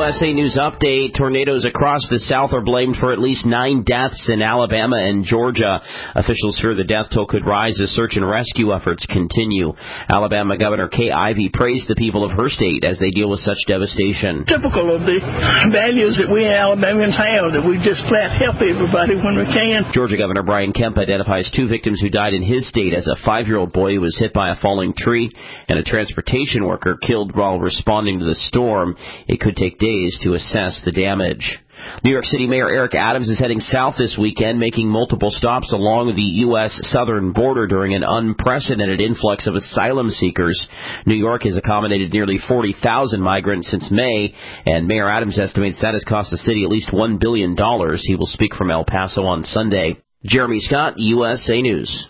USA News Update. Tornadoes across the South are blamed for at least 9 deaths in Alabama and Georgia. Officials fear the death toll could rise as search and rescue efforts continue. Alabama Governor Kay Ivey praised the people of her state as they deal with such devastation. Typical of the values that we Alabamians have, that we just flat help everybody when we can. Georgia Governor Brian Kemp identifies 2 victims who died in his state as a 5-year-old boy who was hit by a falling tree and a transportation worker killed while responding to the storm. It could take days to assess the damage. New York City Mayor Eric Adams is heading south this weekend, making multiple stops along the U.S. southern border during an unprecedented influx of asylum seekers. New York has accommodated nearly 40,000 migrants since May, and Mayor Adams estimates that has cost the city at least $1 billion. He will speak from El Paso on Sunday. Jeremy Scott, USA News.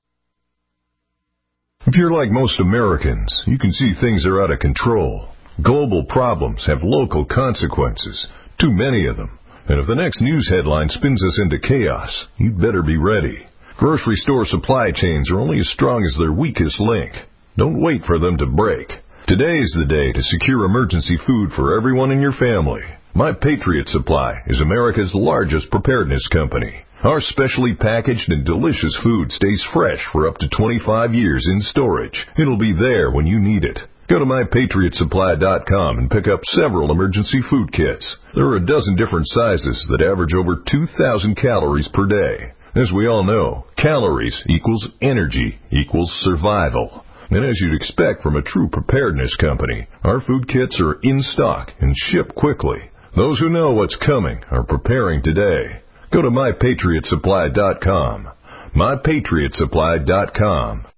If you're like most Americans, you can see things are out of control. Global problems have local consequences, too many of them. And if the next news headline spins us into chaos, you'd better be ready. Grocery store supply chains are only as strong as their weakest link. Don't wait for them to break. Today is the day to secure emergency food for everyone in your family. My Patriot Supply is America's largest preparedness company. Our specially packaged and delicious food stays fresh for up to 25 years in storage. It'll be there when you need it. Go to MyPatriotSupply.com and pick up several emergency food kits. There are a dozen different sizes that average over 2,000 calories per day. As we all know, calories equals energy equals survival. And as you'd expect from a true preparedness company, our food kits are in stock and ship quickly. Those who know what's coming are preparing today. Go to MyPatriotSupply.com. MyPatriotSupply.com.